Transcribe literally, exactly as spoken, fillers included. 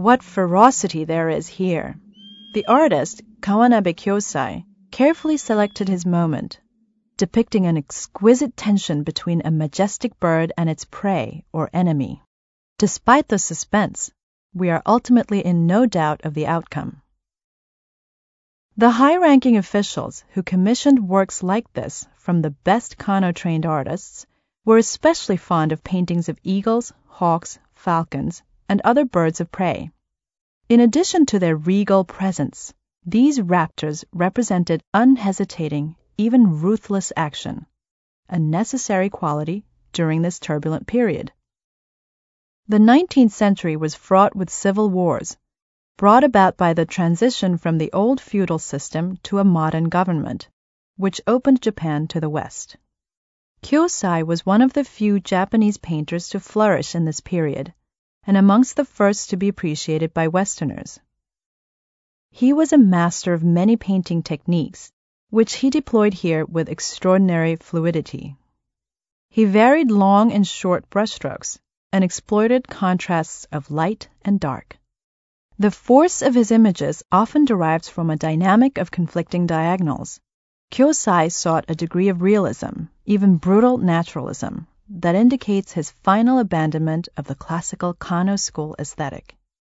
What ferocity there is here! The artist, Kawanabe Kyosai, carefully selected his moment, depicting an exquisite tension between a majestic bird and its prey or enemy. Despite the suspense, we are ultimately in no doubt of the outcome. The high-ranking officials who commissioned works like this from the best Kano-trained artists were especially fond of paintings of eagles, hawks, falcons, and other birds of prey. In addition to their regal presence, these raptors represented unhesitating, even ruthless action, a necessary quality during this turbulent period. The nineteenth century was fraught with civil wars, brought about by the transition from the old feudal system to a modern government, which opened Japan to the West. Kyosai was one of the few Japanese painters to flourish in this period, and amongst the first to be appreciated by Westerners. He was a master of many painting techniques, which he deployed here with extraordinary fluidity. He varied long and short brushstrokes and exploited contrasts of light and dark. The force of his images often derives from a dynamic of conflicting diagonals. Kyosai sought a degree of realism, even brutal naturalism, that indicates his final abandonment of the classical Kano school aesthetic.